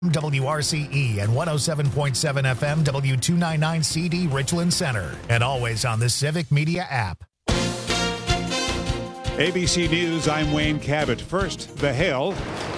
WRCE and 107.7 FM W299CD Richland Center. And always on the Civic Media app. ABC News, I'm Wayne Cabot. First, the hail,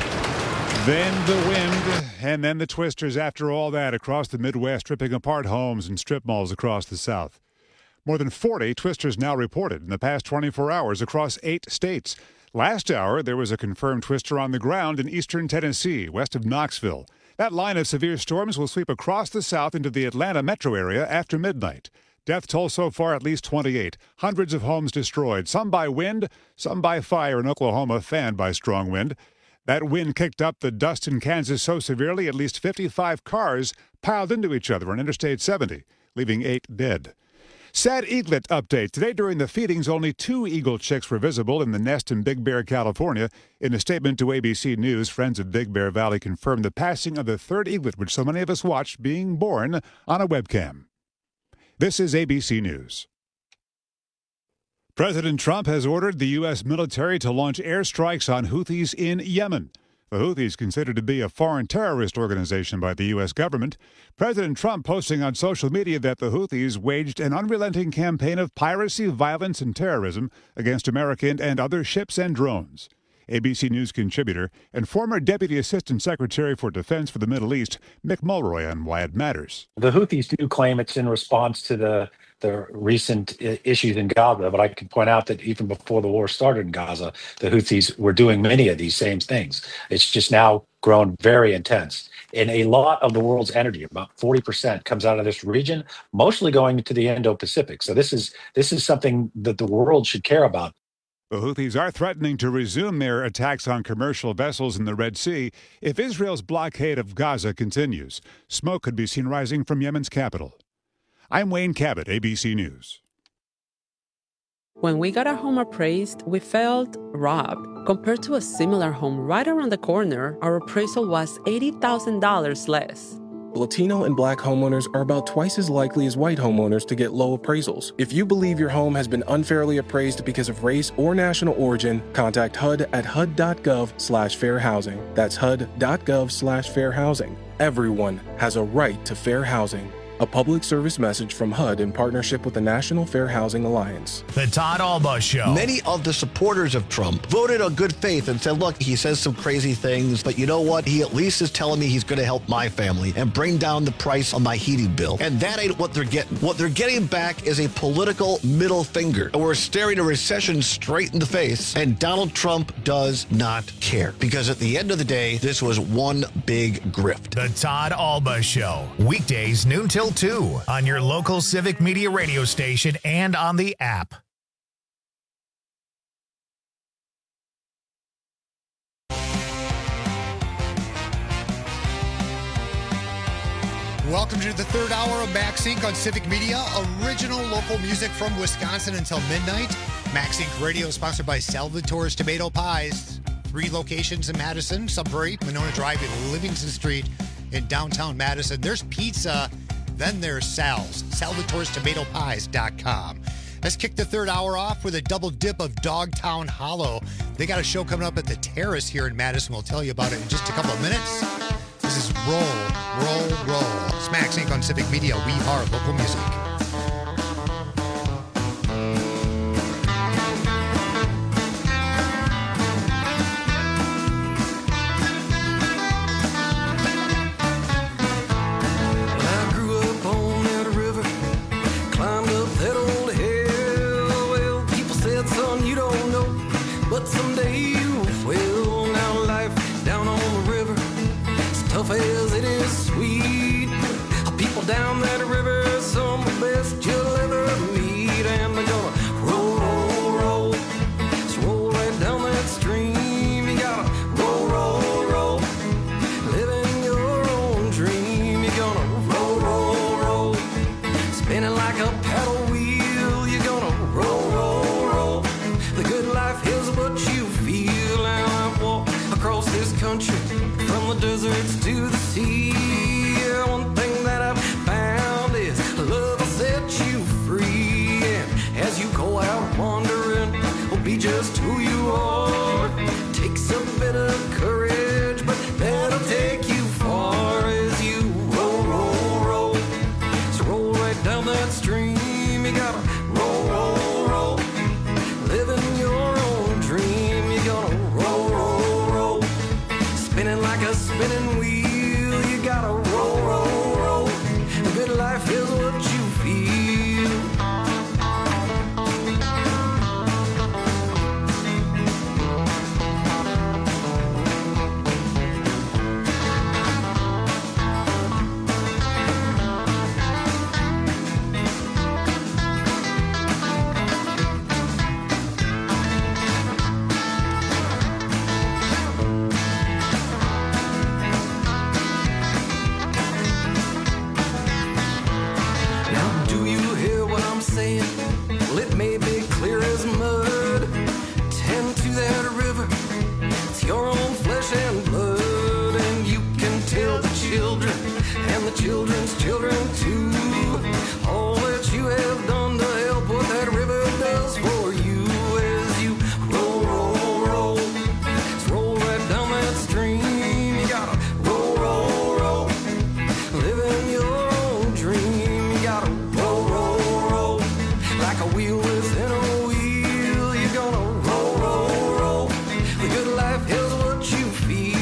then the wind, and then the twisters after all that across the Midwest, ripping apart homes and strip malls across the South. More than 40 twisters now reported in the past 24 hours across 8 states. Last hour, there was a confirmed twister on the ground in eastern Tennessee, west of Knoxville. That line of severe storms will sweep across the South into the Atlanta metro area after midnight. Death toll so far at least 28. Hundreds of homes destroyed, some by wind, some by fire in Oklahoma, fanned by strong wind. That wind kicked up the dust in Kansas so severely at least 55 cars piled into each other on Interstate 70, leaving 8 dead. Sad eaglet update. Today during the feedings, only 2 eagle chicks were visible in the nest in Big Bear, California. In a statement to ABC News, friends of Big Bear Valley confirmed the passing of the 3rd eaglet, which so many of us watched being born on a webcam. This is ABC News. President Trump has ordered the U.S. military to launch airstrikes on Houthis in Yemen. The Houthis, considered to be a foreign terrorist organization by the U.S. government. President Trump posting on social media that the Houthis waged an unrelenting campaign of piracy, violence, and terrorism against American and other ships and drones. ABC News contributor and former Deputy Assistant Secretary for Defense for the Middle East, Mick Mulroy, on why it matters. The Houthis do claim it's in response to the recent issues in Gaza, but I can point out that even before the war started in Gaza, the Houthis were doing many of these same things. It's just now grown very intense. And a lot of the world's energy, about 40%, comes out of this region, mostly going to the Indo-Pacific. So this is something that the world should care about. The Houthis are threatening to resume their attacks on commercial vessels in the Red Sea if Israel's blockade of Gaza continues. Smoke could be seen rising from Yemen's capital. I'm Wayne Cabot, ABC News. When we got our home appraised, we felt robbed. Compared to a similar home right around the corner, our appraisal was $80,000 less. Latino and Black homeowners are about twice as likely as white homeowners to get low appraisals. If you believe your home has been unfairly appraised because of race or national origin, contact HUD at HUD.gov/fair housing. That's HUD.gov/fair housing. Everyone has a right to fair housing. A public service message from HUD in partnership with the National Fair Housing Alliance. The Todd Alba Show. Many of the supporters of Trump voted on good faith and said, look, he says some crazy things, but you know what? He at least is telling me he's going to help my family and bring down the price on my heating bill. And that ain't what they're getting. What they're getting back is a political middle finger. And we're staring a recession straight in the face, and Donald Trump does not care. Because at the end of the day, this was one big grift. The Todd Alba Show. Weekdays noon till 2 on your local Civic Media radio station and on the app. Welcome to the third hour of Max Inc. on Civic Media. Original local music from Wisconsin until midnight. Max Inc. Radio is sponsored by Salvatore's Tomato Pies. 3 locations in Madison, Sudbury, Monona Drive, and Livingston Street in downtown Madison. There's pizza. Then there's Sal's, Salvatore'sTomatoPies.com. Let's kick the third hour off with a double dip of Dogtown Hollow. They got a show coming up at the Terrace here in Madison. We'll tell you about it in just a couple of minutes. This is Roll, Roll, Roll. It's Max Inc. on Civic Media. We are local music. But someday you will. Now life down on the river, as tough as it is sweet. People down that river, some of the best you'll ever meet. And they're gonna roll, roll, roll. Just roll right down that stream. You gotta roll, roll, roll. Living your own dream. You're gonna roll, roll, roll. Spinning like a paddle wheel. You're gonna roll, roll, roll. The good life is what you feel. And I walk across this country, from the deserts to the sea. One thing that I've found children and the children's children too. All that you have done to help what that river does for you as you roll, roll, roll. Just roll right down that stream. You gotta roll, roll, roll. Living your own dream. You gotta roll, roll, roll. Like a wheel within a wheel. You're gonna roll, roll, roll. The good life is what you feel.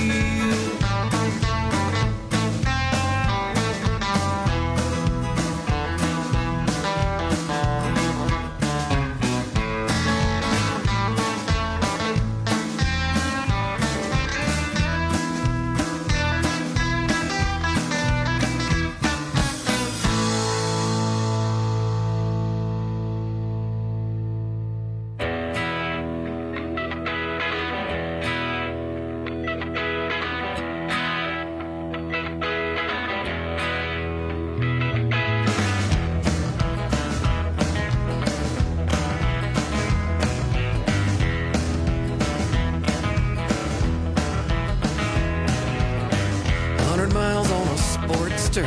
100 miles on a Sportster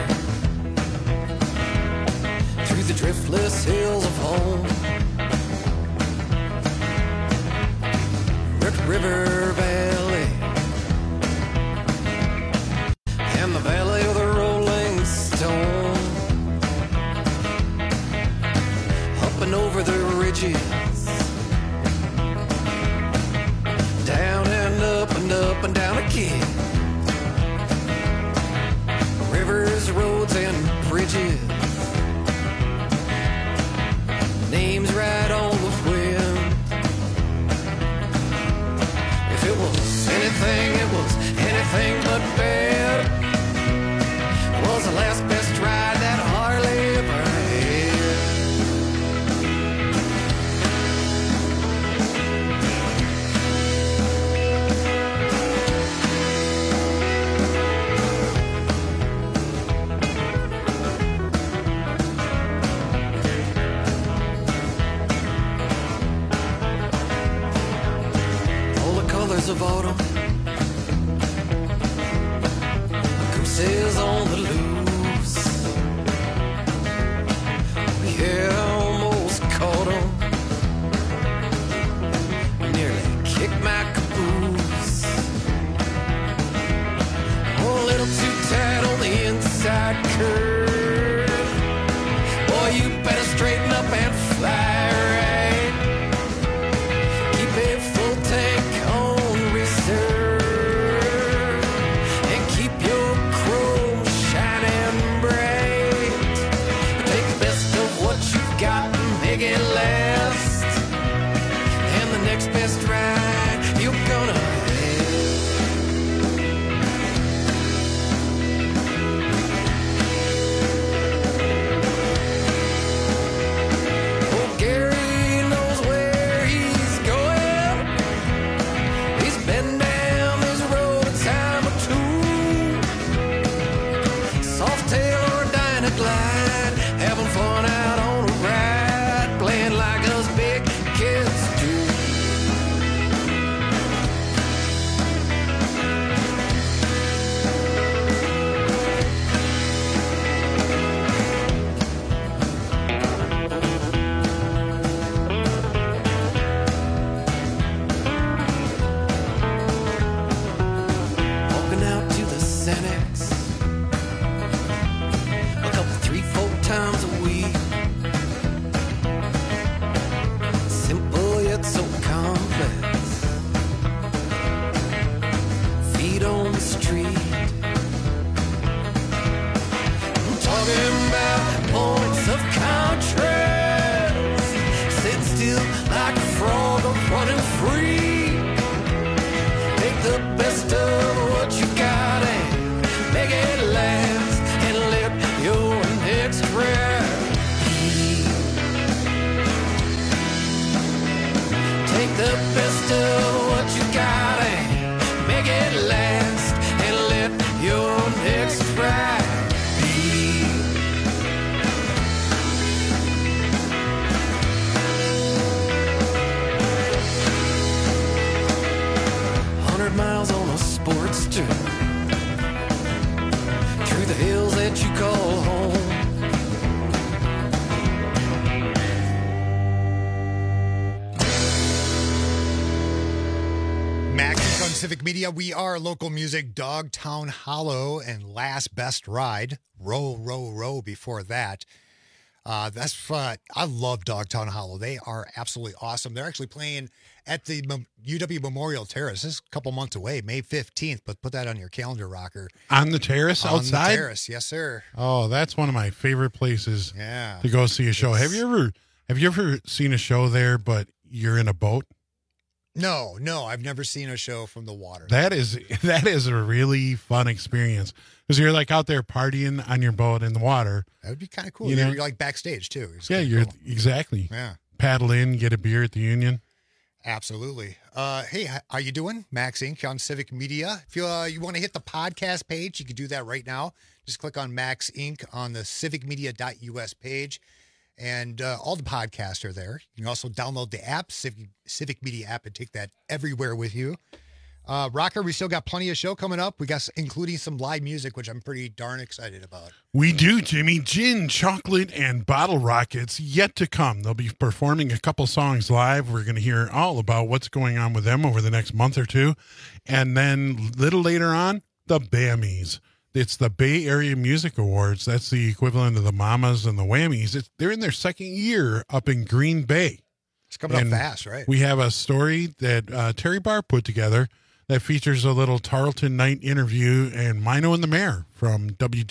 through the driftless hills of home. Red River Valley and the Valley of the Rolling Stone. Up and over the ridges, down and up and down again. Rivers, roads, and bridges, names right on the wind. If it was anything, it was anything but bad. It was the last best ride that Harley ever had. Of autumn, a goose is on the loose. Yeah, I almost caught him, nearly kicked my caboose. Oh, a little too tight on the inside curve. Boy, you better straighten up and fly right. Keep a full tank on and keep your chrome shining bright. Take the best of what you've got and make it last. And the next best ride you're gonna have. Oh, Gary knows where he's going. He's been down this road a time or two. Softail or Dynaglide, having fun out on a ride, playing like us big kids do. Walking out to the Xanax a couple, 3-4 times a week. Simple yet so complex. Feet on the street. I'm talking about points of contrast. Sit still like a frog or running free. Take the best of what you got and make it last, and let your next ride be. Take the best of what you got and make it last, and let your next ride be. the hills that you call home. Max on Civic Media. We are local music, Dogtown Hollow, and Last Best Ride. Row, row, row before that. That's fun. I love Dogtown Hollow. They are absolutely awesome. They're actually playing at the UW Memorial Terrace. This is a couple months away, May 15th, but put that on your calendar, Rocker. On the terrace outside? On the terrace, yes, sir. Oh, that's one of my favorite places Yeah. to go see a show. Have you ever seen a show there, but you're in a boat? No, I've never seen a show from the water. That is a really fun experience because you're like out there partying on your boat in the water. That would be kind of cool. You know? You're like backstage too. It's Yeah, kinda you're cool. exactly. Yeah, Paddle in, get a beer at the Union. absolutely. Hey, how you doing? Max Inc. on Civic Media. If you want to hit the podcast page, you can do that right now. Just click on Max Inc. on the civicmedia.us page. And all the podcasts are there. You can also download the app, Civic Media app, and take that everywhere with you. Rocker, we still got plenty of show coming up. We got including some live music, which I'm pretty darn excited about. We do, Jimmy. Gin, chocolate, and bottle rockets yet to come. They'll be performing a couple songs live. We're going to hear all about what's going on with them over the next month or two. And then a little later on, the Bammies. It's the Bay Area Music Awards. That's the equivalent of the Mamas and the Whammies. They're in their second year up in Green Bay. It's coming up fast, right? We have a story that Terry Barr put together that features a little Tarleton Night interview and Mino and the Mayor from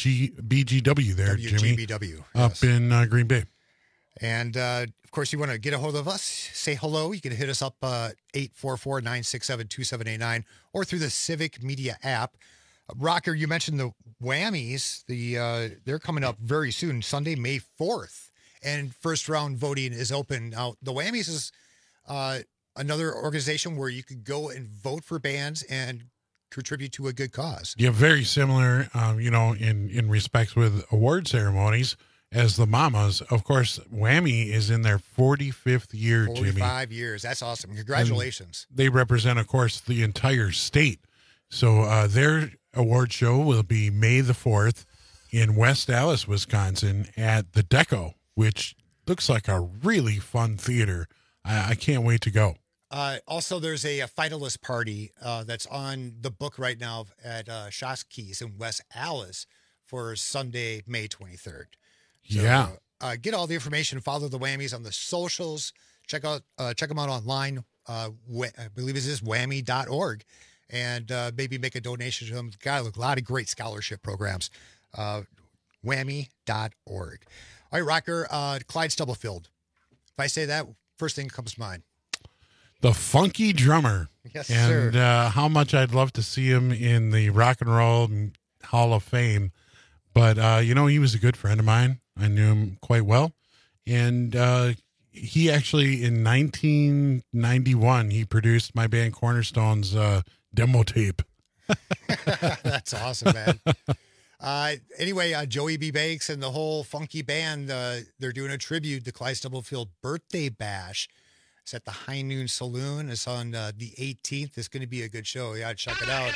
BGW there, Jimmy. WGBW. Up in Green Bay. And, of course, you want to get a hold of us, say hello. You can hit us up 844-967-2789 or through the Civic Media app. Rocker, you mentioned the Whammies. They're coming up very soon, Sunday, May 4th. And first round voting is open. Now, the Whammies is another organization where you could go and vote for bands and contribute to a good cause. Yeah, very similar, in respects with award ceremonies as the Mamas. Of course, Whammy is in their 45th year, 45 Jimmy. years. That's awesome. Congratulations. And they represent, of course, the entire state. So their award show will be May the 4th in West Allis, Wisconsin at the Deco, which looks like a really fun theater. I can't wait to go. Also, there's a finalist party that's on the book right now at Shoski's in West Allis for Sunday, May 23rd. So, yeah. Get all the information. Follow the Whammies on the socials. Check them out online. I believe it is whammy.org. And maybe make a donation to them. Got a lot of great scholarship programs. Whammy.org. All right, Rocker, Clyde Stubblefield. If I say that, first thing that comes to mind. The Funky Drummer. Yes, and sir. How much I'd love to see him in the Rock and Roll Hall of Fame. But, he was a good friend of mine. I knew him quite well. And he actually, in 1991, he produced my band Cornerstone's demo tape. That's awesome, man. Anyway, Joey B. Banks and the whole funky band, they're doing a tribute to Clyde Stubblefield birthday bash. It's at the High Noon Saloon. It's on the 18th. It's going to be a good show. Yeah, check it out.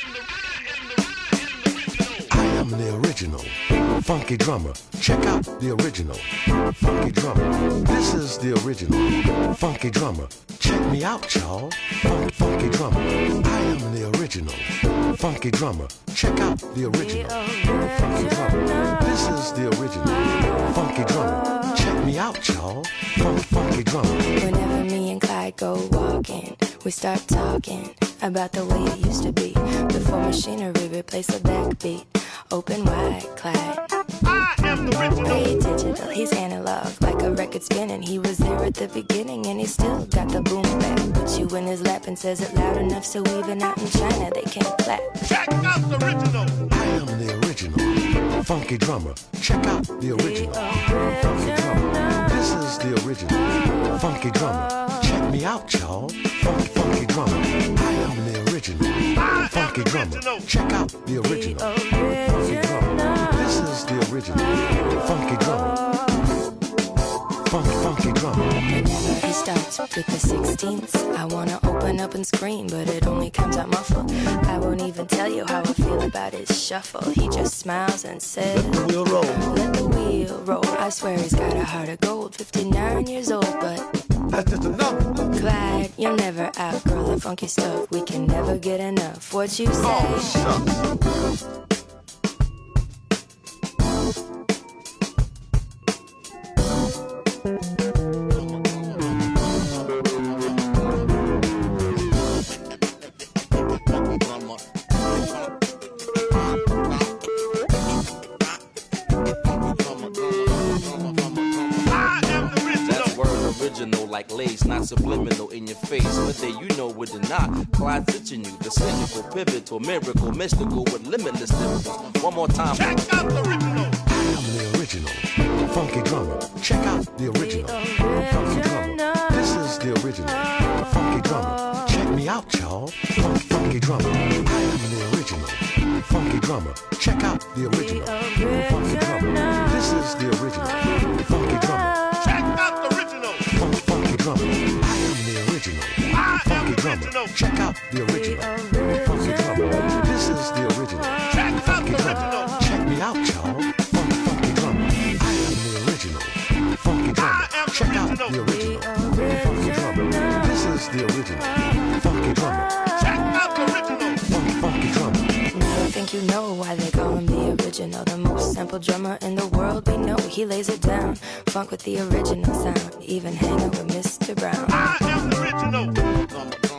I am the original funky drummer. Check out the original funky drummer. This is the original funky drummer. Check me out, y'all. Funky drummer. I am the original funky drummer. Check out the original funky drummer. This is the original funky drummer. Check me out, y'all. Funky drummer. Whenever me and Clyde go walking, we start talking about the way it used to be before machinery replaced the backbeat. Open wide, Clyde. I am the original. He's digital, he's analog, like a record spinning. He was there at the beginning and he still got the boom back. Puts you in his lap and says it loud enough so even out in China they can't clap. Check out the original. I am the original funky drummer. Check out the original funky drummer. This is the original funky drummer. Check me out, y'all. Funky drummer. I am the original funky drummer. Check out the original funky drummer. This is the original funky drummer. Funky drummer. Whenever he starts with the the 16th. I wanna open up and scream, but it only comes out muffled. I won't even tell you how I feel about his shuffle. He just smiles and says, Let the wheel roll. Let the wheel roll. I swear he's got a heart of gold. 59 years old, but That's just a number. Clyde, you'll never outgrow the funky stuff. We can never get enough. What you say? Oh, shucks. Like lace, not subliminal in your face. Whether you know it or not, Clyde's itching you. The cynical, pivotal, miracle, mystical with limitless lyrics. One more time. Check out the original. I am the original funky drummer. Check out the original funky drummer. This is the original funky drummer. Check me out, y'all. Funky drummer. I am the original funky drummer. Check out the original funky drummer. This is the original funky drummer. Check out the original funky drummer. I am the original funky drummer. Check out the original funky drummer. This is the original funky drummer. Check me out, y'all. Funky drummer. I am the original funky drummer. Check out the original funky drummer. This is the original funky drummer. Check out the original funky drummer. I think you know why they call him the original. The most sampled drummer in the world, we know he lays it down. Funk with the original sound, even hanging with Mr. Brown. I am the original. The original.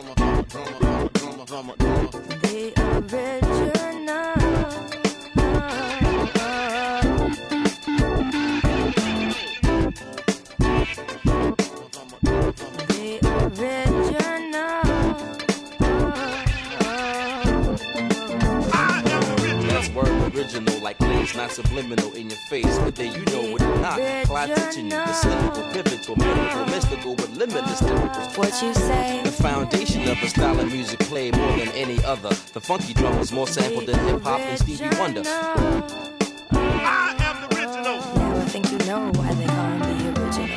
Original like lace, not subliminal in your face. Whether you know it or not, Clyde teaching you the cynical, pivotal, miracle, mystical with limitless lyrics. What you say? The foundation of a style of music played more than any other. The funky drum is more sampled than hip hop and Stevie Wonder. I am the original. Now I think you know why they call him the original.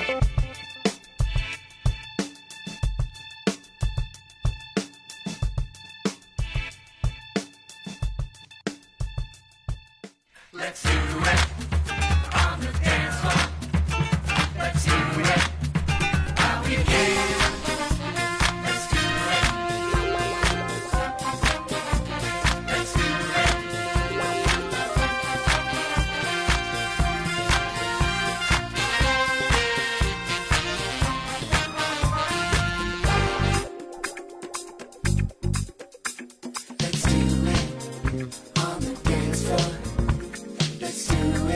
Let's do it on the dance floor. Let's do it how we can. Let's do it. Let's do it. Let's do it on the dance floor. Let's do it.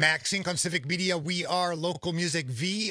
Max Inc. on Civic Media. We are local music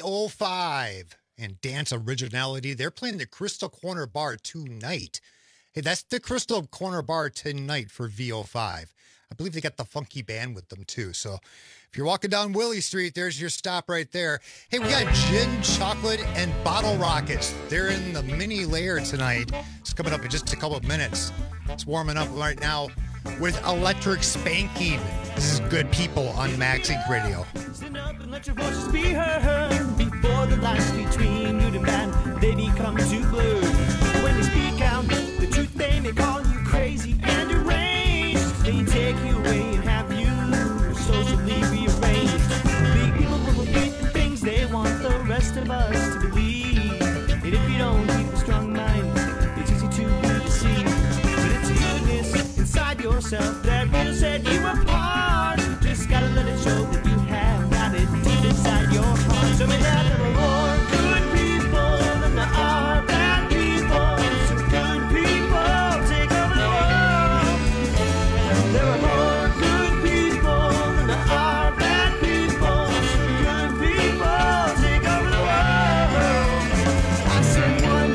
VO5 and dance originality. They're playing the Crystal Corner Bar tonight. Hey, that's the Crystal Corner Bar tonight for VO5. I believe they got the funky band with them too. So if you're walking down Willie Street, there's your stop right there. Hey, we got gin, chocolate, and bottle rockets. They're in the mini layer tonight. It's coming up in just a couple of minutes. It's warming up right now with Electric Spanking. This is Good People on Max Inc. Radio. Stand up and let your voices be heard. Before the lines between good and bad, they become too blurred. When they speak out the truth, they may call you crazy and deranged. They take you away and have you socially rearranged. Big people will repeat the things they want the rest of us to believe. And if you don't keep a strong mind, it's easy to be deceived. But it's goodness inside yourself that will set you apart. Just gotta let it show that you have got it deep inside your heart. So may there are more good people than there are bad people. So good people take over the world. There are more good people than there are bad people. So good people take over the world. I said one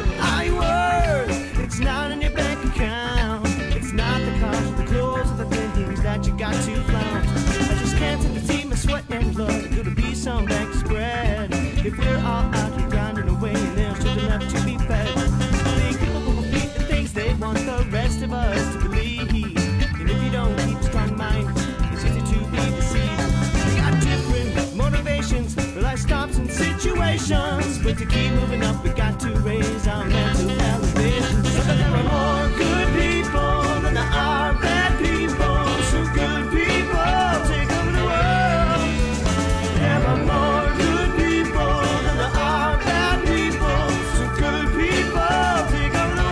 I word. It's not in your bank account. It's not the cars, the clothes, or the things that you got to flaunt. I just can't take to see my sweat and blood. Could it be some back spread? If we're all out here grinding away and there's children left to be fed. Think people will repeat the things they want the rest of us to believe. And if you don't keep a strong mind, it's easy to be deceived. We got different motivations for life stops and situations. But to keep moving up, we got to raise our mental elevation. So that there are more good people than there are bad people. So good people take over the world. There are more good people than there are bad people. So good people take over the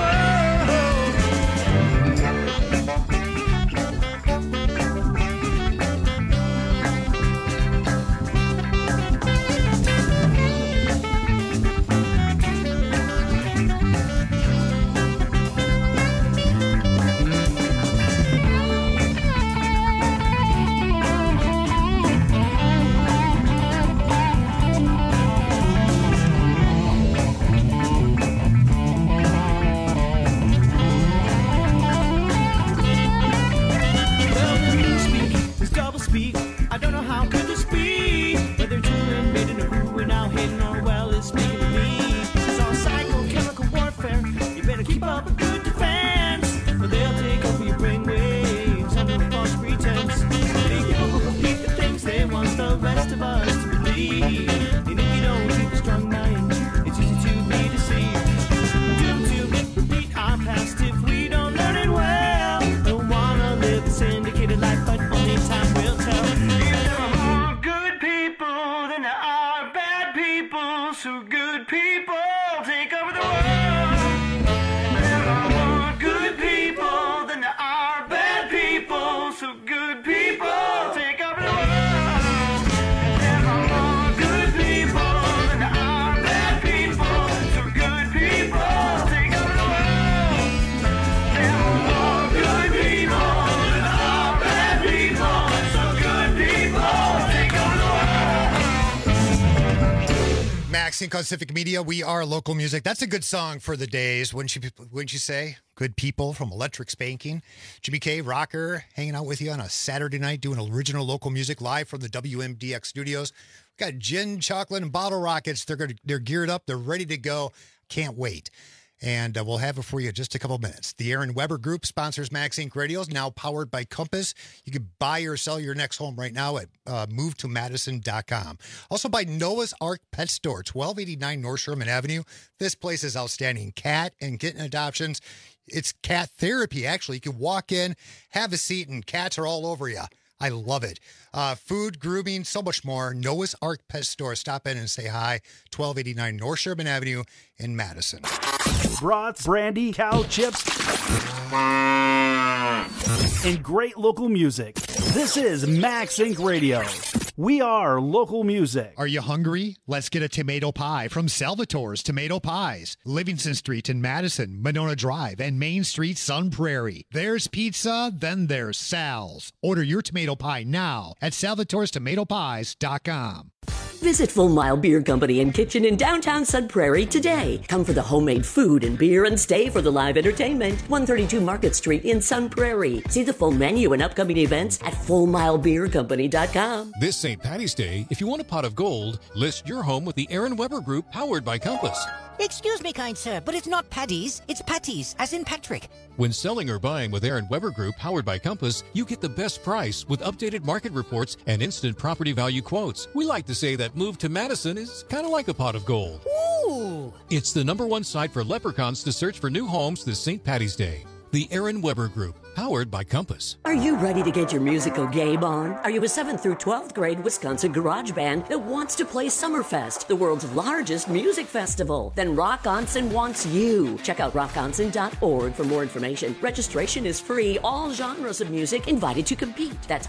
speak. I don't know how could this be. Whether it's and maiden or who we're now hitting or well is speaking to me. It's all psychochemical warfare. You better keep up a good defense, or they'll take over your brainwaves under a false pretense. Big people will repeat the things they want the rest of us to believe. And if you don't keep a strong mind, it's easy to be deceived. Doomed to repeat our past if we don't learn it well. Don't wanna live a syndicated life, but only time will tell. There are more good people than there are bad people. So good people take over the world. There are more good people than there are bad people. So good people take over the world. There are more good people than there are bad people. So good people take over the world. There are more good people than there are bad people. So good people take over the world. Max Inc. on Civic Media. We are local music. That's a good song for the days, wouldn't you say? Good People from Electric Spanking. Jimmy K, rocker, hanging out with you on a Saturday night doing original local music live from the WMDX studios. We've got gin, chocolate, and bottle rockets. They're geared up. They're ready to go. Can't wait. And we'll have it for you in just a couple of minutes. The Aaron Weber Group sponsors Max Inc. Radios, now powered by Compass. You can buy or sell your next home right now at movetomadison.com. Also by Noah's Ark Pet Store, 1289 North Sherman Avenue. This place is outstanding. Cat and kitten adoptions. It's cat therapy, actually. You can walk in, have a seat, and cats are all over you. I love it. Food, grooming, so much more. Noah's Ark Pet Store. Stop in and say hi. 1289 North Sherman Avenue in Madison. Brats, brandy, cow chips, and great local music. This is Max Inc. Radio. We are local music. Are you hungry? Let's get a tomato pie from Salvatore's Tomato Pies. Livingston Street in Madison, Monona Drive, and Main Street, Sun Prairie. There's pizza, then there's Sal's. Order your tomato pie now at salvatorestomatopies.com. Visit Full Mile Beer Company and Kitchen in downtown Sun Prairie today. Come for the homemade food and beer and stay for the live entertainment. 132 Market Street in Sun Prairie. See the full menu and upcoming events at fullmilebeercompany.com. This St. Paddy's Day, if you want a pot of gold, list your home with the Aaron Weber Group, powered by Compass. Excuse me, kind sir, but it's not Paddy's, it's Patties, as in Patrick. When selling or buying with Aaron Weber Group, powered by Compass, you get the best price with updated market reports and instant property value quotes. We like to say that move to Madison is kind of like a pot of gold. Ooh! It's the #1 site for leprechauns to search for new homes this St. Paddy's Day. The Aaron Weber Group, powered by Compass. Are you ready to get your musical game on? Are you a 7th through 12th grade Wisconsin garage band that wants to play Summerfest, the world's largest music festival? Then Rockonson wants you. Check out rockonson.org for more information. Registration is free. All genres of music invited to compete. That's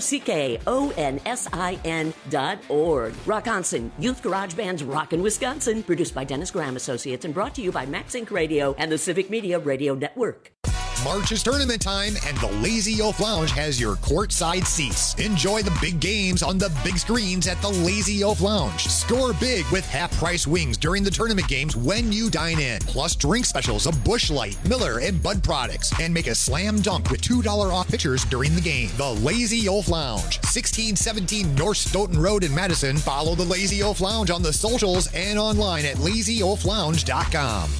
ROCKONSIN.org. Rockonson, Youth Garage Band's Rockin' Wisconsin. Produced by Dennis Graham Associates and brought to you by Max Inc. Radio and the Civic Media Radio Network. March is tournament time, and the Lazy Oaf Lounge has your courtside seats. Enjoy the big games on the big screens at the Lazy Oaf Lounge. Score big with half-price wings during the tournament games when you dine in. Plus drink specials of Busch Light, Miller, and Bud products. And make a slam dunk with $2 off pitchers during the game. The Lazy Oaf Lounge, 1617 North Stoughton Road in Madison. Follow the Lazy Oaf Lounge on the socials and online at lazyoaflounge.com.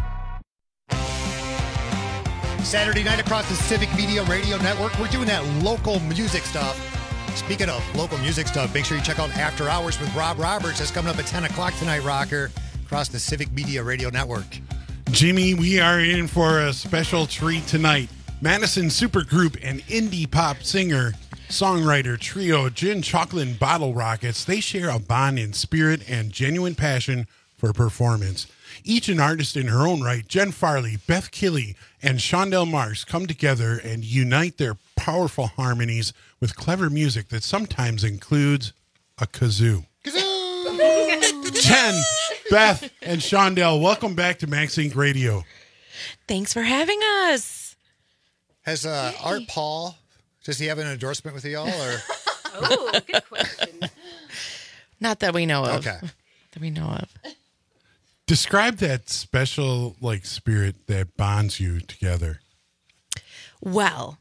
Saturday night across the Civic Media Radio Network, we're doing that local music stuff. Speaking of local music stuff, make sure you check out After Hours with Rob Roberts. That's coming up at 10 o'clock tonight, Rocker, across the Civic Media Radio Network. Jimmy, we are in for a special treat tonight. Madison supergroup and indie pop singer, songwriter trio Gin Chocolate and Bottle Rockets, they share a bond in spirit and genuine passion for performance. Each an artist in her own right, Jen Farley, Beth Killey, and Shondell Marks come together and unite their powerful harmonies with clever music that sometimes includes a kazoo. Jen, Beth, and Shondell, welcome back to Max Inc. Radio. Thanks for having us. Has Art Paul, does he have an endorsement with y'all? Or? Oh, good question. Not that we know of. Okay. That we know of. Describe that special spirit that bonds you together. Well,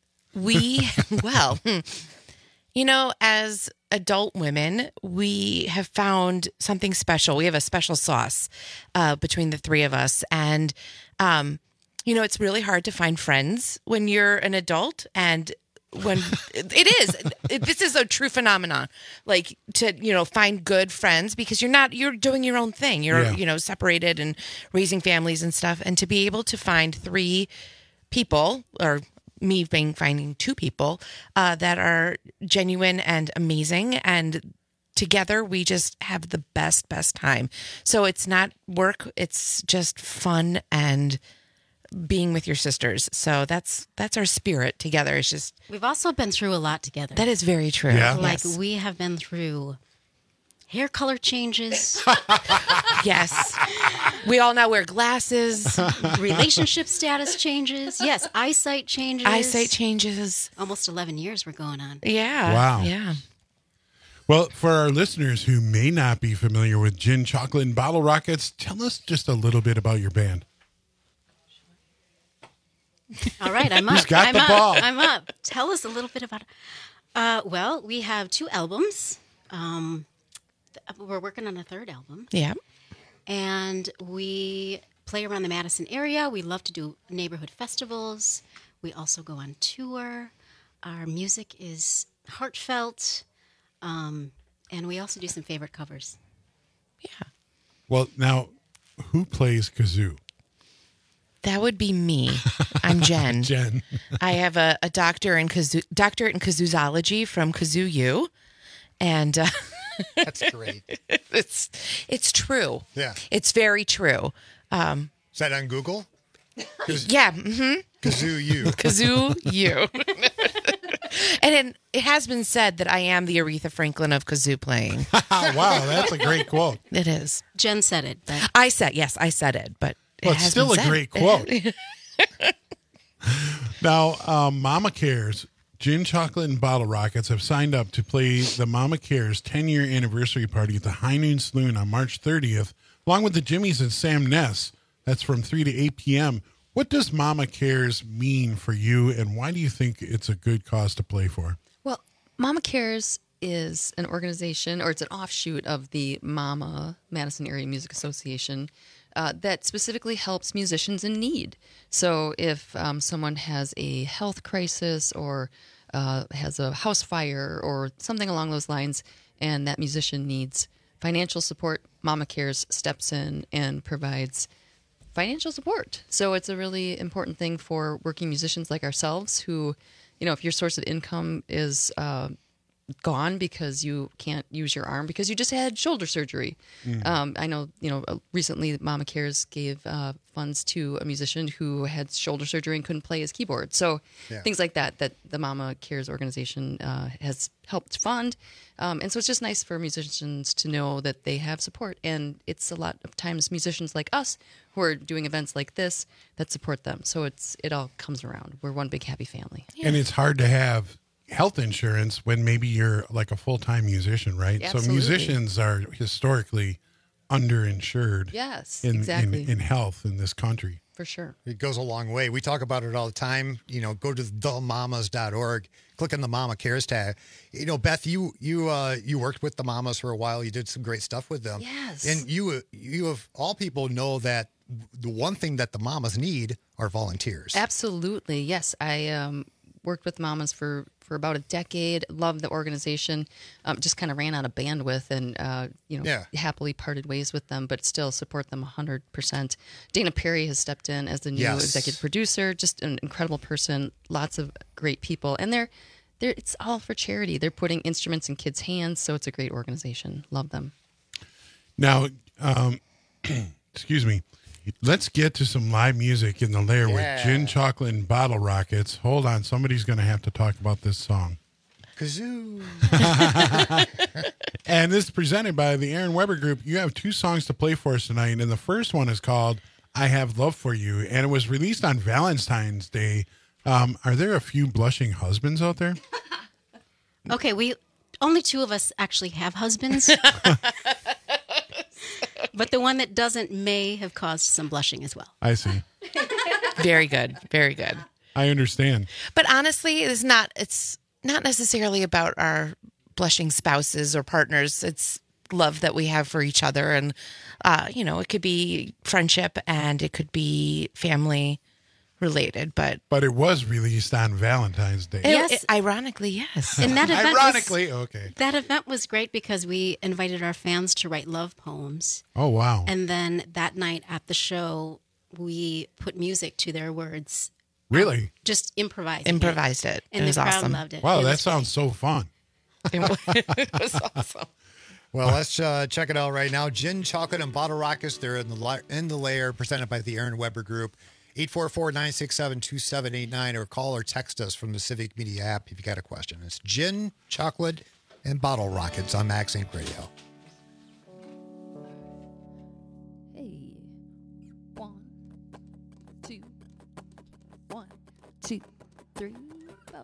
as adult women, we have found something special. We have a special sauce between the three of us. And, it's really hard to find friends when you're an adult, and when this is a true phenomenon, to find good friends, because you're doing your own thing, you're separated and raising families and stuff, and to be able to find three people, or me finding two people that are genuine and amazing, and together we just have the best time. So it's not work, it's just fun and being with your sisters. So that's our spirit together. It's just, we've also been through a lot together. That is very true. Yeah. Yes. We have been through hair color changes. Yes. We all now wear glasses. Relationship status changes. Yes. Eyesight changes. Almost 11 years we're going on. Yeah. Wow. Yeah. Well, for our listeners who may not be familiar with Gin Chocolate and Bottle Rockets, tell us just a little bit about your band. All right, I'm up. Who's got the ball? I'm up. Tell us a little bit about it. Well, we have 2 albums. We're working on a 3rd album. Yeah. And we play around the Madison area. We love to do neighborhood festivals. We also go on tour. Our music is heartfelt. And we also do some favorite covers. Yeah. Well, now, who plays kazoo? That would be me. I'm Jen. Jen. I have a doctorate in kazoozology from Kazoo U, and that's great. It's true. Yeah, it's very true. Is that on Google? Yeah. Mm-hmm. Kazoo U. Kazoo U. And it has been said that I am the Aretha Franklin of kazoo playing. Wow, that's a great quote. It is. Jen said it. But I said it, but Well, it it's has still been a said. great quote. Now, Mama Cares, Gin Chocolate and Bottle Rockets have signed up to play the Mama Cares 10-year anniversary party at the High Noon Saloon on March 30th, along with the Jimmys and Sam Ness. That's from 3 to 8 p.m. What does Mama Cares mean for you, and why do you think it's a good cause to play for? Well, Mama Cares is an organization, or it's an offshoot of the MAMA, Madison Area Music Association, that specifically helps musicians in need. So if someone has a health crisis or has a house fire or something along those lines, and that musician needs financial support, Mama Cares steps in and provides financial support. So it's a really important thing for working musicians like ourselves who, if your source of income is gone because you can't use your arm because you just had shoulder surgery. I know, recently Mama Cares gave funds to a musician who had shoulder surgery and couldn't play his keyboard. So things like that the Mama Cares organization has helped fund. And so it's just nice for musicians to know that they have support. And it's a lot of times musicians like us who are doing events like this that support them. So it all comes around. We're one big happy family. And it's hard to have health insurance when maybe you're like a full-time musician, right? Absolutely. So musicians are historically underinsured. Yes, in, exactly. in health in this country. For sure. It goes a long way. We talk about it all the time. Go to themamas.org, click on the Mama Cares tab. Beth, you worked with the Mamas for a while. You did some great stuff with them. Yes. And you of all people know that the one thing that the Mamas need are volunteers. Absolutely. Yes. I worked with Mamas for about a decade. Loved the organization. Just kind of ran out of bandwidth and, happily parted ways with them, but still support them 100%. Dana Perry has stepped in as the new executive producer. Just an incredible person. Lots of great people. And it's all for charity. They're putting instruments in kids' hands, so it's a great organization. Love them. Now, excuse me. Let's get to some live music in the lair with Gin Chocolate and Bottle Rockets. Hold on. Somebody's going to have to talk about this song. Kazoo. And this is presented by the Aaron Weber Group. You have 2 songs to play for us tonight, and the first one is called I Have Love for You, and it was released on Valentine's Day. Are there a few blushing husbands out there? Okay, only 2 of us actually have husbands. But the one that doesn't may have caused some blushing as well. I see. Very good. Very good. I understand. But honestly, it's not necessarily about our blushing spouses or partners. It's love that we have for each other. And, it could be friendship and it could be family related. But it was released on Valentine's Day. Yes. Ironically, yes. And that event okay. That event was great because we invited our fans to write love poems. Oh, wow. And then that night at the show, we put music to their words. Really? Just improvised it. And it was the crowd awesome. loved it. Wow, It that was sounds so fun. It was awesome. Well, let's check it out right now. Gin Chocolate and Bottle Rockets. They're in the lair, presented by the Aaron Weber Group. 844-967-2789, or call or text us from the Civic Media app if you got a question. It's Gin, Chocolate, and Bottle Rockets on Max Inc. Radio. Hey. 1, 2, 1, 2, 3, 4.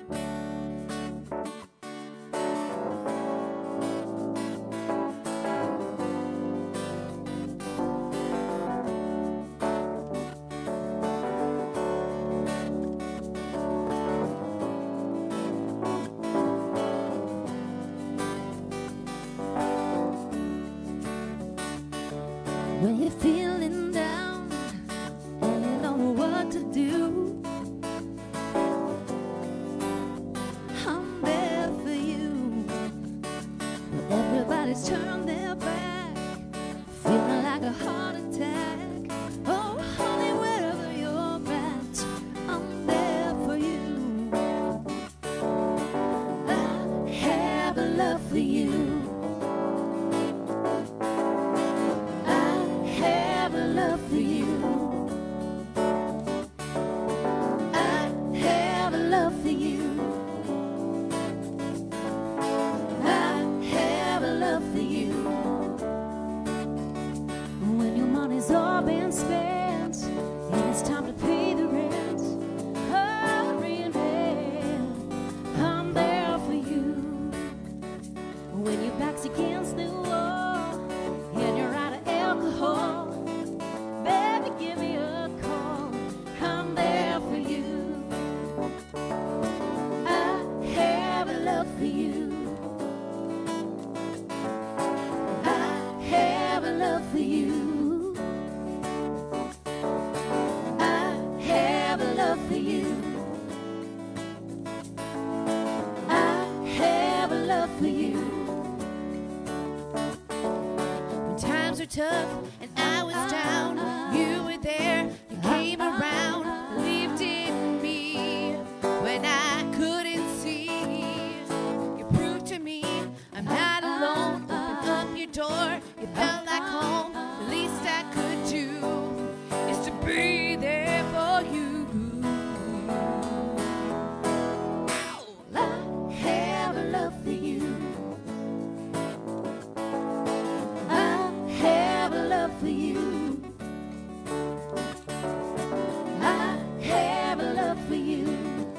When you're feeling down and you don't know what to do, I'm there for you. When everybody's turned their back, feeling like a heart attack. Oh, honey, wherever you're at, I'm there for you. I have a love for you. Love for you. I have a love for you. tough and I was down. You were there, you came around, believed in me when I couldn't see. You proved to me I'm not alone. Opened up your door, you felt like home. The least I could do is to be there for you. I have a love for you. I have a love for you. I have a love for you.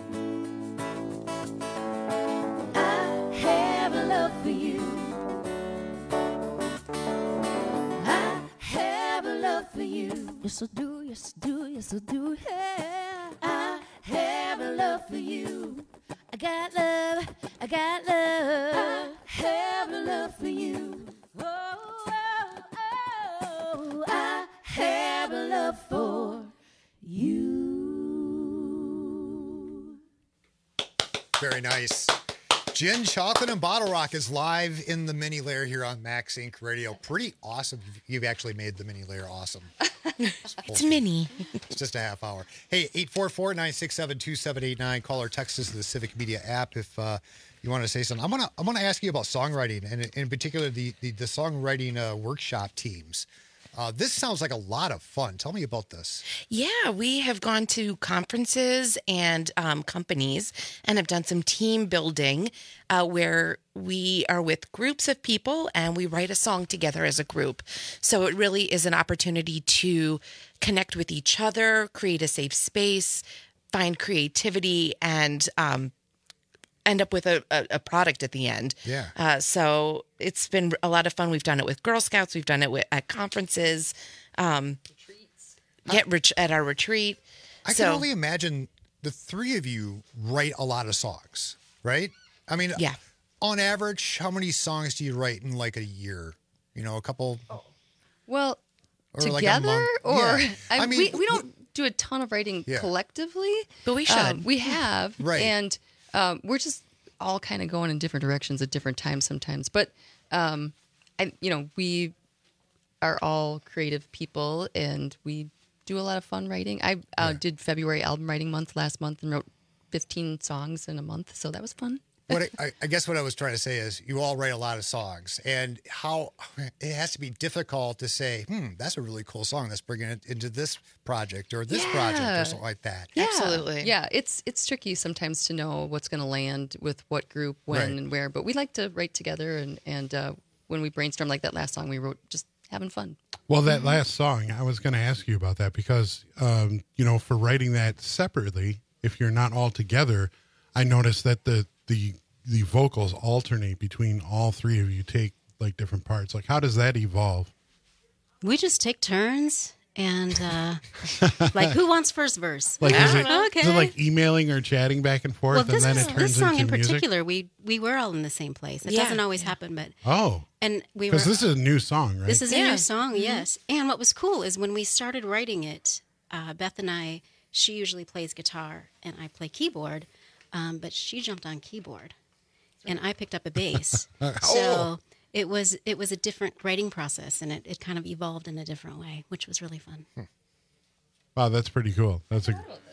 I have a love for you. I have a love for you. Yes, I do, yes, I do, yes, I do. Yeah. I have a love for you. I got love, I got love. I have a love for you. Oh, oh, oh, I have a love for you. Very nice. Gin, Chocolate, and Bottle Rock is live in the mini layer here on Max Inc. Radio. Pretty awesome. You've actually made the mini layer awesome. It's mini. It's just a half hour. Hey, 844-967-2789. Call or text us to the Civic Media app if you want to say something. I'm gonna ask you about songwriting, and in particular the songwriting workshop teams. This sounds like a lot of fun. Tell me about this. Yeah, we have gone to conferences and companies and have done some team building where we are with groups of people and we write a song together as a group. So it really is an opportunity to connect with each other, create a safe space, find creativity, and end up with a product at the end. Yeah. So it's been a lot of fun. We've done it with Girl Scouts. We've done it at conferences. Retreats. At our retreat. I can only imagine the three of you write a lot of songs, right? I mean, yeah. On average, how many songs do you write in like a year? You know, a couple? Well, Or like a together? month? Or Yeah. I mean, we don't do a ton of writing Yeah. collectively. But we should. We have. Right. And we're just all kind of going in different directions at different times sometimes. But, we are all creative people and we do a lot of fun writing. I did February album writing month last month and wrote 15 songs in a month. So that was fun. What I guess what I was trying to say is you all write a lot of songs, and how it has to be difficult to say, that's a really cool song. Let's bring it into this project or this project or something like that. Yeah. Absolutely. Yeah, it's tricky sometimes to know what's going to land with what group, when, Right. and where. But we like to write together, and when we brainstorm, like that last song we wrote, just having fun. Well, that last song, I was going to ask you about that because, for writing that separately, if you're not all together, I noticed that the vocals alternate between all three of you, take like different parts. Like, how does that evolve? We just take turns and like, who wants first verse? Like, is it Okay. like emailing or chatting back and forth, Well, and this then it turns this song into in music? particular, we were all in the same place. It Yeah. doesn't always happen, but Oh, and we were. because this is a new song, right? This is a Yeah. new song, yes. And what was cool is when we started writing it, Beth and I, she usually plays guitar and I play keyboard, but she jumped on keyboard, and I picked up a bass. So it was a different writing process, and it kind of evolved in a different way, which was really fun. Wow, that's pretty cool. That's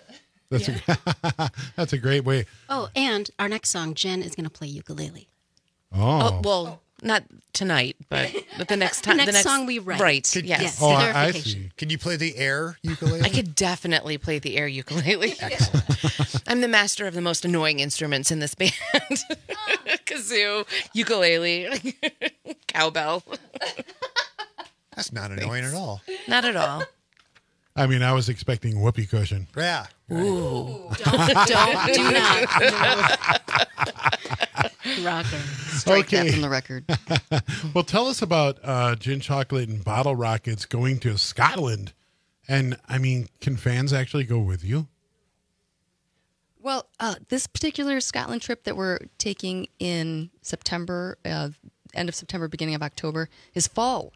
a great way. Oh, and our next song, Jen is going to play ukulele. Oh, well, not tonight, but the next time. The next song we write. Right. Could- yes. Yes. oh, I clarification. see. Can you play the air ukulele? I could definitely play the air ukulele. I'm the master of the most annoying instruments in this band. Kazoo, ukulele, cowbell. That's not annoying at all. Not at all. I mean, I was expecting whoopee cushion. Yeah. Ooh. Don't do not. Rocker. Strike that from the record. Well, tell us about Gin, Chocolate, and Bottle Rockets going to Scotland. And, I mean, can fans actually go with you? Well, this particular Scotland trip that we're taking in September, end of September, beginning of October, is fall.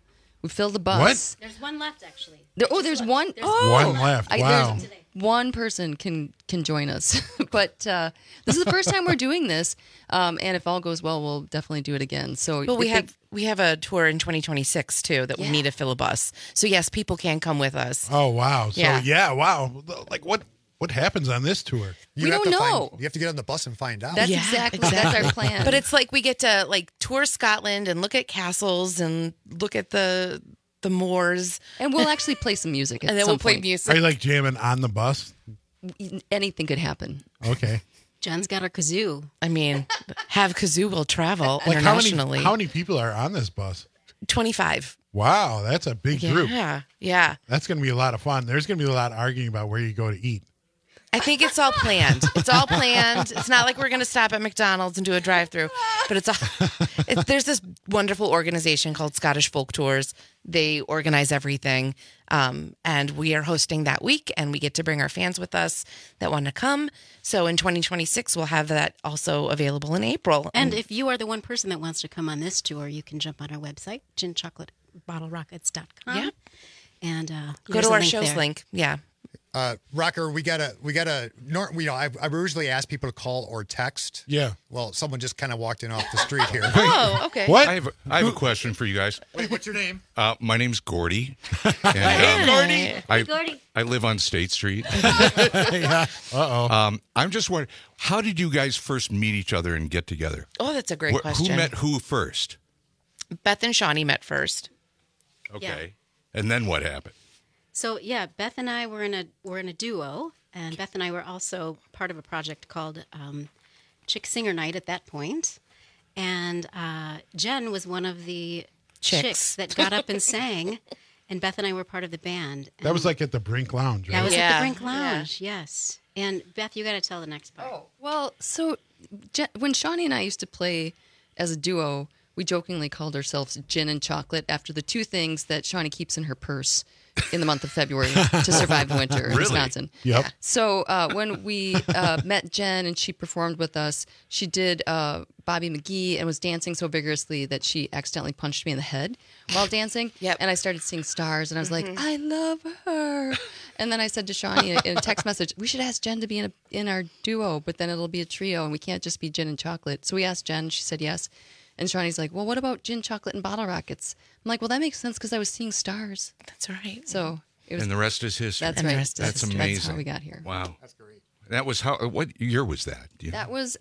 We filled the bus. There's one left, actually. There's one. One left. Wow. There's one person can join us, but this is the first time we're doing this, and if all goes well, we'll definitely do it again. So, but we have a tour in 2026 too that we need to fill a bus. So yes, people can come with us. Oh wow! So Yeah. wow! Like what happens on this tour? We don't know. You have to get on the bus and find out. That's exactly that's our plan. But it's like we get to like tour Scotland and look at castles and look at the moors, and we'll actually play some music. And then we'll play music. Are you like jamming on the bus? Anything could happen. Okay. Jen's got her kazoo. I mean, have kazoo will travel Like internationally. how many people are on this bus? 25. Wow, that's a big group. Yeah. That's going to be a lot of fun. There's going to be a lot of arguing about where you go to eat. I think it's all planned. It's all planned. It's not like we're going to stop at McDonald's and do a drive-through, but there's this wonderful organization called Scottish Folk Tours. They organize everything, and we are hosting that week, and we get to bring our fans with us that want to come. So in 2026, we'll have that also available in April. And if you are the one person that wants to come on this tour, you can jump on our website, ginchocolateBottleRockets.com. Yeah. And go to our show's link. Yeah. Rocker, we gotta. I originally asked people to call or text. Yeah. Well, someone just kind of walked in off the street here. Oh, okay. What? I have a question for you guys. Wait, what's your name? My name's Gordy. Gordy. I live on State Street. Yeah. Uh-oh. I'm just wondering, how did you guys first meet each other and get together? Oh, that's a great question. Who met who first? Beth and Shawnee met first. Okay. And then what happened? So yeah, Beth and I were in a duo, and Beth and I were also part of a project called Chick Singer Night at that point. And Jen was one of the chicks that got up and sang, and Beth and I were part of the band. And That was like at the Brink Lounge, right? that was at the Brink Lounge, yes. And Beth, you got to tell the next part. Oh, well, so when Shawnee and I used to play as a duo, we jokingly called ourselves Gin and Chocolate after the two things that Shawnee keeps in her purse in the month of February to survive the winter in Wisconsin. Yep. So when we met Jen and she performed with us, she did Bobby McGee and was dancing so vigorously that she accidentally punched me in the head while dancing. Yep. And I started singing Stars, and I was like, I love her. And then I said to Shawnee in a text message, we should ask Jen to be in our duo, but then it'll be a trio, and we can't just be Gin and Chocolate. So we asked Jen, she said yes. And Shawnee's like, well, what about Gin, Chocolate, and Bottle Rockets? I'm like, well, that makes sense because I was seeing Stars. That's right. So it was. And the rest is history. That's right. That's amazing. That's how we got here. Wow. That's great. That was how. What year was that? Do you know? That was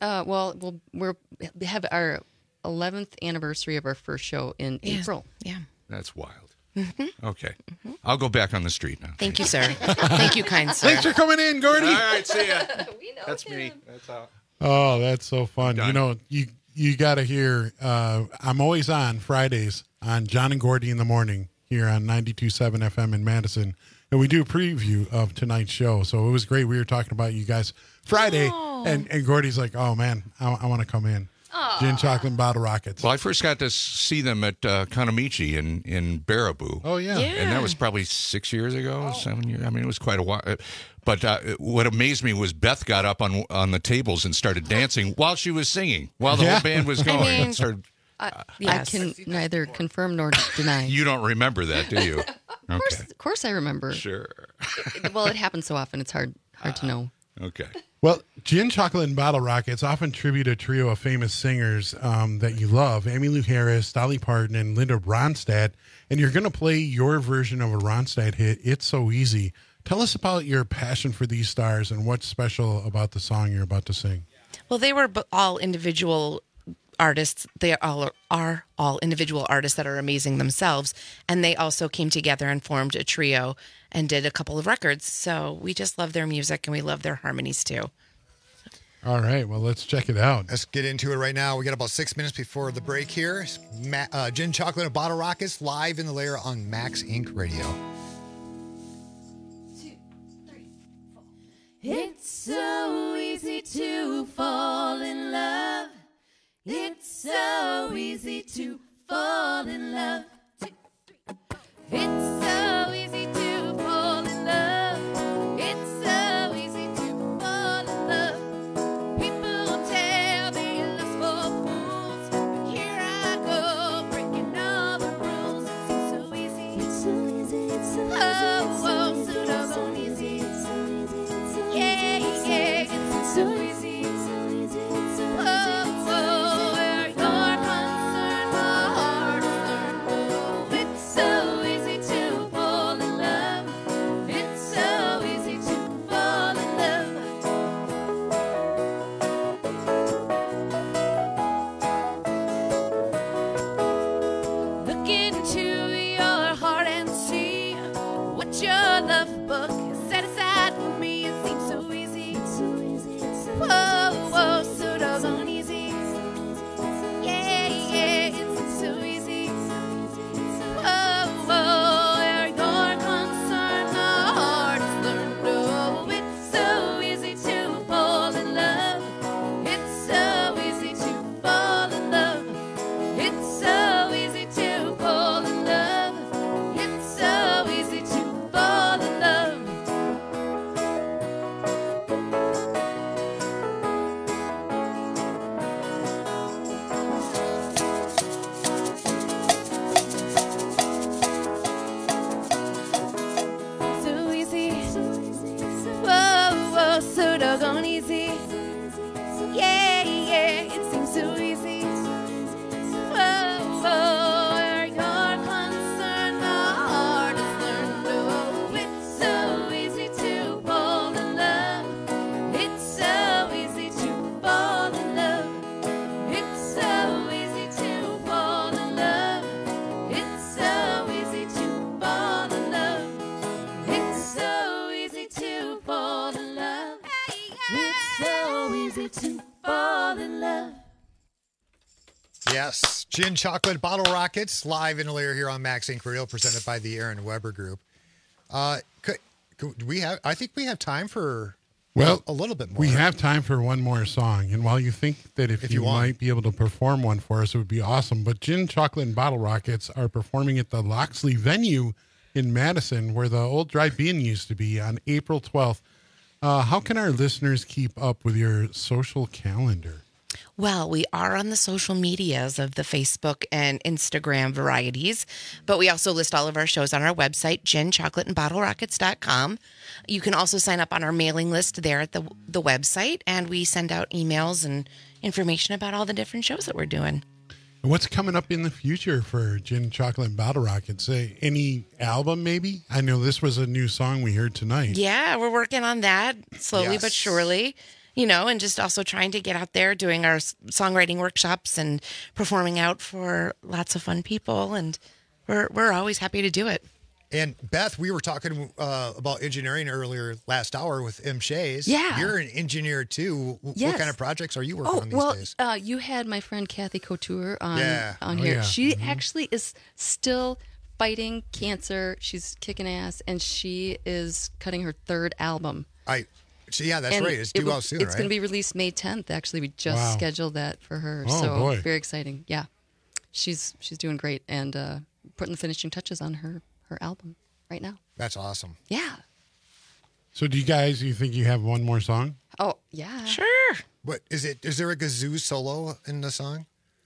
we have our 11th anniversary of our first show in April. Yeah. That's wild. Okay. I'll go back on the street now. Thank you, sir. Thank you, kind sir. Thanks for coming in, Gordy. All right, see ya. That's me. That's how. Oh, that's so fun. You know, you got to hear, I'm always on Fridays on John and Gordy in the morning here on 92.7 FM in Madison. And we do a preview of tonight's show. So it was great. We were talking about you guys Friday. And Gordy's like, oh, man, I want to come in. Gin, Chocolate, and Bottle Rockets. Well, I first got to see them at Kanamichi in Baraboo. Oh, yeah. And that was probably 6 years ago, 7 years. I mean, it was quite a while. But what amazed me was Beth got up on the tables and started dancing while she was singing, while the whole band was going. I can neither confirm nor deny. You don't remember that, do you? Of course I remember. Sure. Well, it happens so often, it's hard to know. Okay. Well, Gin, Chocolate, and Bottle Rockets often tribute a trio of famous singers that you love, Emmylou Harris, Dolly Parton, and Linda Ronstadt. And you're going to play your version of a Ronstadt hit, It's So Easy. Tell us about your passion for these stars and what's special about the song you're about to sing. Well, they were all individual artists. They are all individual artists that are amazing themselves. And they also came together and formed a trio and did a couple of records. So we just love their music and we love their harmonies too. All right. Well, let's check it out. Let's get into it right now. We got about 6 minutes before the break here. Gin, Chocolate, and Bottle Rockets live in the lair on Max Inc. Radio. It's so easy to fall in love. It's so easy to fall in love. It's so easy to fall in love. It's so easy to fall in love. People tell me love's for fools, but here I go breaking all the rules. It's so easy Yes. Gin Chocolate Bottle Rockets live in Elyria here on Max Inc. Radio, presented by the Aaron Weber Group. Do we have? I think we have time for a little bit more. We have time for one more song. And while you think that if you might be able to perform one for us, it would be awesome. But Gin Chocolate and Bottle Rockets are performing at the Loxley venue in Madison, where the old drive-in used to be, on April 12th. How can our listeners keep up with your social calendar? Well, we are on the social medias of the Facebook and Instagram varieties, but we also list all of our shows on our website, ginchocolateandbottlerockets.com. You can also sign up on our mailing list there at the website, and we send out emails and information about all the different shows that we're doing. And what's coming up in the future for Gin Chocolate and Bottle Rockets? Any album, maybe? I know this was a new song we heard tonight. Yeah, we're working on that slowly but surely. And just also trying to get out there, doing our songwriting workshops and performing out for lots of fun people. And we're always happy to do it. And Beth, we were talking about engineering earlier last hour with M. Shays. Yeah. You're an engineer too. Yes. What kind of projects are you working on these days? You had my friend Kathy Couture on here. Yeah. She actually is still fighting cancer. She's kicking ass, and she is cutting her third album. That's right. It's due out soon, right? It's going to be released May 10th. Actually, we just scheduled that for her. Oh, so boy. Very exciting. Yeah, she's doing great and putting the finishing touches on her album right now. That's awesome. Yeah. So do you think you have one more song? Oh, yeah. Sure. What is it? Is there a kazoo solo in the song?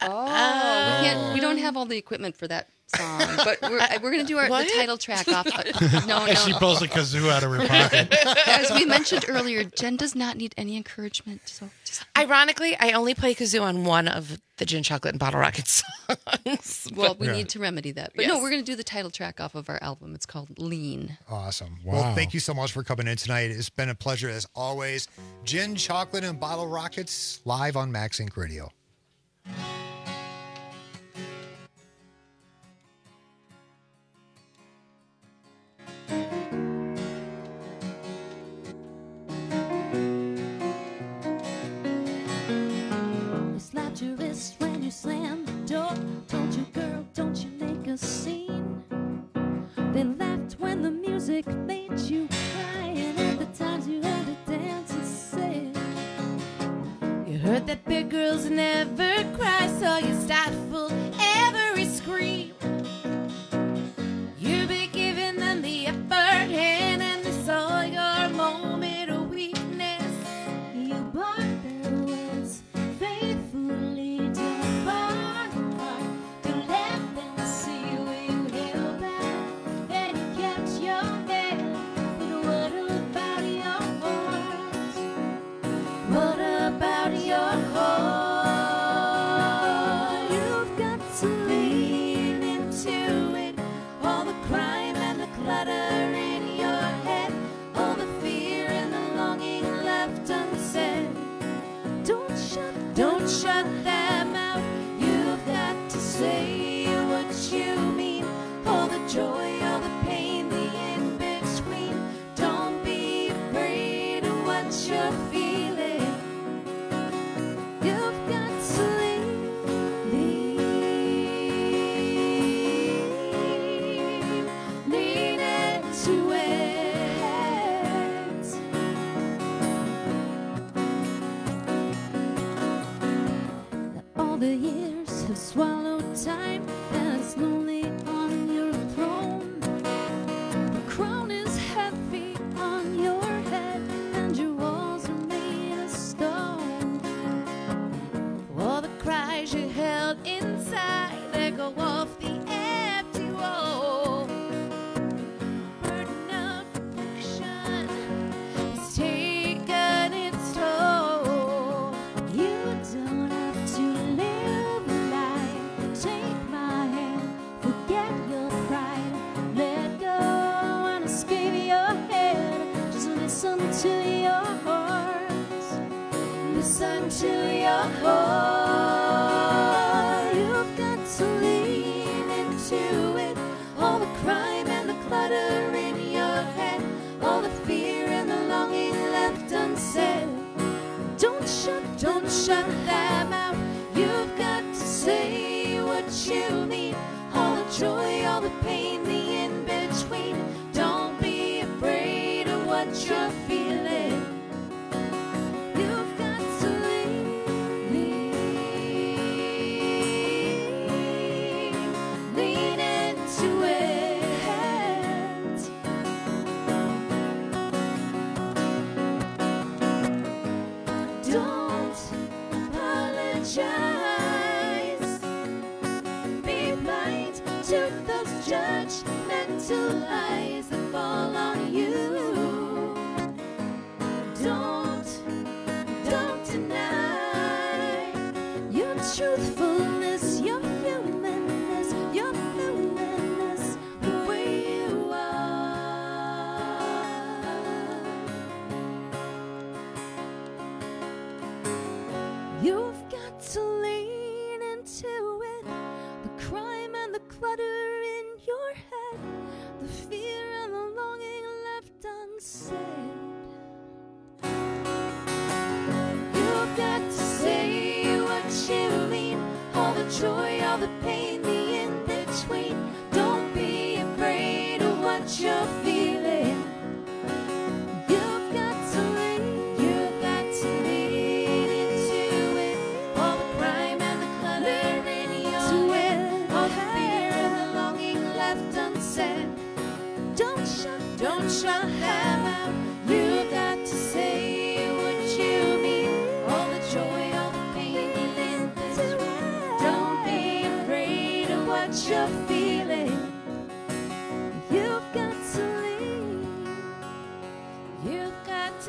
We don't have all the equipment for that song, but we're going to do the title track off. No. She pulls a kazoo out of her pocket. As we mentioned earlier, Jen does not need any encouragement. So ironically, I only play kazoo on one of the Gin Chocolate and Bottle Rockets songs. Well, we need to remedy that. But no, we're going to do the title track off of our album. It's called Lean. Awesome. Wow. Well, thank you so much for coming in tonight. It's been a pleasure as always. Gin Chocolate and Bottle Rockets live on Max Inc. Radio. Slapped your wrist when you slammed the door. Told you, girl, don't you make a scene. Then laughed when the music made you cry. And at the times you had to dance and said, you heard that big girls never cry, so you stifled every scream. You've been giving them the upper hand, and they saw your moment of weakness. You bought their words faithfully to heart to let them see where you held back. Then you kept your head. But what about your heart? What about your heart? You've got to lean into it. All the crime and the clutter in your head, all the fear and the longing left unsaid. Don't shut them out. You've got to say what you mean. All the joy, all the pain, the in between. Don't be afraid of what you're feeling. You've got to lean into it. All the years have swallowed time, and it's lonely on your throne. The crown is heavy on your head, and your walls are made of stone. All the cries you held inside echo off the empty wall. Burden of affliction has taken its toll. You don't have to live a lie. Take my hand, forget your pride. Let go and escape your head. Just listen to your heart. Listen to your heart. You've got to lean into it. All the crime and the clutter in your head, all the fear and the longing left unsaid. Don't shut them out. You've got to say judgmental eyes that fall on you. Don't deny your truthfulness, your humanness, your humanness, the way you are. You've got to lean into it, the crime and the clutter in your head, the fear and the longing left unsaid. You've got to say what you mean, all the joy, all the pain, the in-between. Don't be afraid of what you're feeling. You've got to lean into it, all the crime and the clutter in your head, all the fear and the longing left unsaid. Don't shut them out. You've got to say what you mean, all the joy, all the pain, the in-between. Don't be afraid of what you're feeling. You've got to lean. You've got to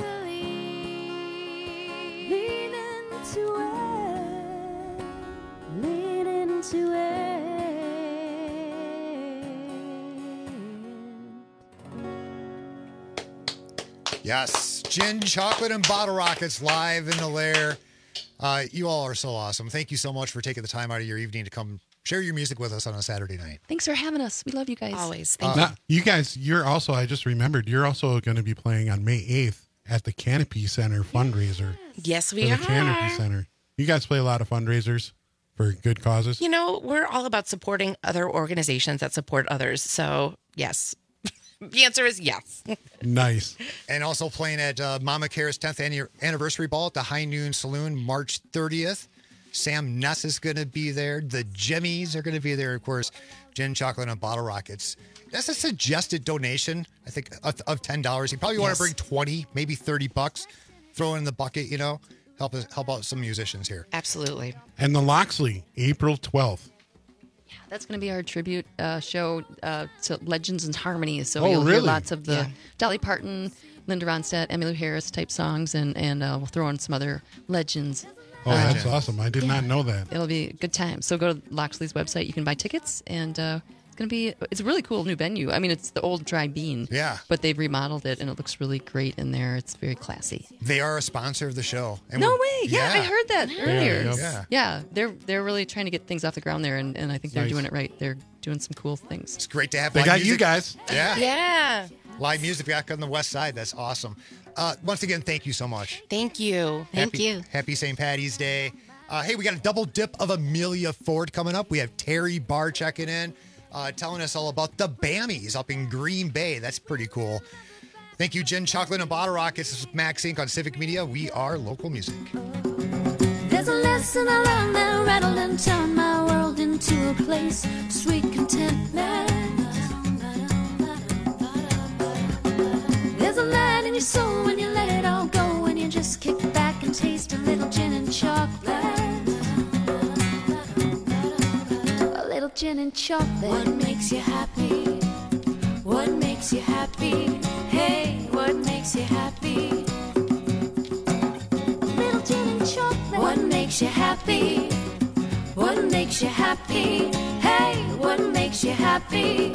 lean. Lean into it. Lean into it. Yes, Gin, Chocolate, and Bottle Rockets live in the Lair. You all are so awesome. Thank you so much for taking the time out of your evening to come share your music with us on a Saturday night. Thanks for having us. We love you guys. Always. Now, you guys, you're also, I just remembered, you're also going to be playing on May 8th at the Canopy Center fundraiser. Yes, we For are. the Canopy Center. You guys play a lot of fundraisers for good causes? You know, we're all about supporting other organizations that support others. So, yes. The answer is yes. Nice. And also playing at Mama Care's 10th anniversary ball at the High Noon Saloon, March 30th. Sam Ness is going to be there. The Jimmies are going to be there. Of course, Gin, Chocolate, and Bottle Rockets. That's a suggested donation, I think, of $10. You probably want to bring 20, maybe $30. Throw it in the bucket, you know. Help out some musicians here. Absolutely. And the Loxley, April 12th. That's going to be our tribute show to Legends and Harmonies. So Oh, you'll hear really? lots of the Dolly Parton, Linda Ronstadt, Emmylou Harris type songs, and we'll throw in some other legends. Oh, that's awesome. I did not know that. It'll be a good time. So go to Loxley's website. You can buy tickets, and it's a really cool new venue. I mean, it's the old Dry Bean. Yeah. But they've remodeled it, and it looks really great in there. It's very classy. They are a sponsor of the show. And No we're- way! Yeah, I heard that earlier. Yeah. Yeah, they're really trying to get things off the ground there, and I think they're Nice. doing it right. They're doing some cool things. It's great to have They live got music. you guys. Yeah. Yeah. Live music back on the west side. That's awesome. Once again, thank you so much. Thank you. Happy St. Patty's Day. Hey, we got a double dip of Amelia Ford coming up. We have Terry Barr checking in, telling us all about the Bammies up in Green Bay. That's pretty cool. Thank you, Gin, Chocolate, and Bottle Rockets. This is Max Inc. on Civic Media. We are local music. There's a lesson I learned that rattled and turned my world into a place of sweet contentment. There's a light in your soul when you let it all go, when you just kick back and taste a little gin and chocolate. A little gin and chocolate. What makes you happy? What makes you happy? Hey, what makes you happy? Little gin and chocolate. What makes you happy? What makes you happy? Hey, what makes you happy?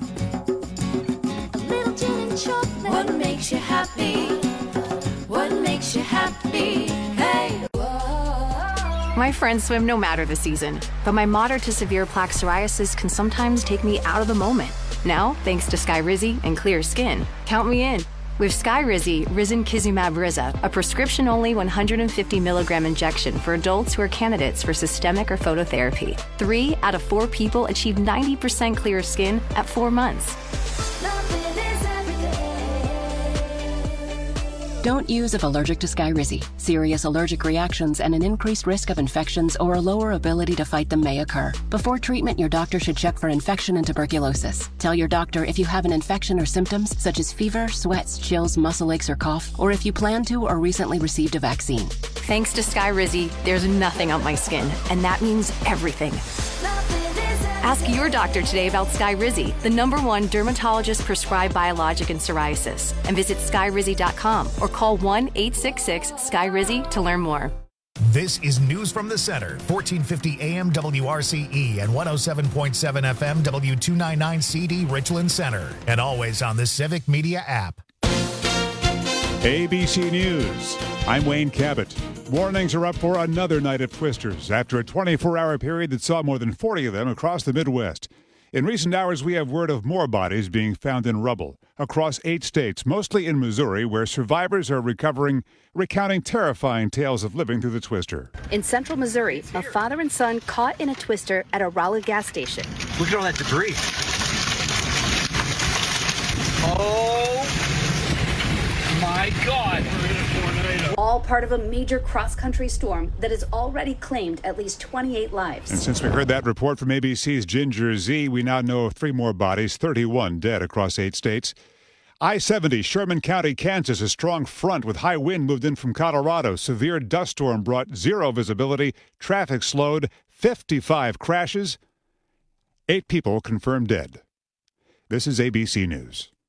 A little gin and chocolate. What makes you happy? What makes you happy? Hey. My friends swim no matter the season, but my moderate to severe plaque psoriasis can sometimes take me out of the moment. Now, thanks to Skyrizi and clear skin, count me in. With Skyrizi, Risankizumab Riza, a prescription-only 150 milligram injection for adults who are candidates for systemic or phototherapy. 3 out of 4 people achieve 90% clear skin at 4 months. Don't use if allergic to Skyrizi. Serious allergic reactions and an increased risk of infections or a lower ability to fight them may occur. Before treatment, your doctor should check for infection and tuberculosis. Tell your doctor if you have an infection or symptoms such as fever, sweats, chills, muscle aches, or cough, or if you plan to or recently received a vaccine. Thanks to Skyrizi, there's nothing on my skin, and that means everything. Nothing is Ask your doctor today about Skyrizi, the #1 dermatologist-prescribed biologic in psoriasis, and visit skyrizi.com or call 1-866-SKYRIZI to learn more. This is News from the Center, 1450 AM WRCE and 107.7 FM W299CD Richland Center, and always on the Civic Media app. ABC News. I'm Wayne Cabot. Warnings are up for another night of twisters after a 24-hour period that saw more than 40 of them across the Midwest. In recent hours, we have word of more bodies being found in rubble across 8 states, mostly in Missouri, where survivors are recounting terrifying tales of living through the twister. In central Missouri, a father and son caught in a twister at a Raleigh gas station. Look at all that debris. Oh, my God. All part of a major cross-country storm that has already claimed at least 28 lives. And since we heard that report from ABC's Ginger Z, we now know of 3 more bodies, 31 dead across 8 states. I-70, Sherman County, Kansas, a strong front with high wind moved in from Colorado. Severe dust storm brought 0 visibility. Traffic slowed. 55 crashes. 8 people confirmed dead. This is ABC News.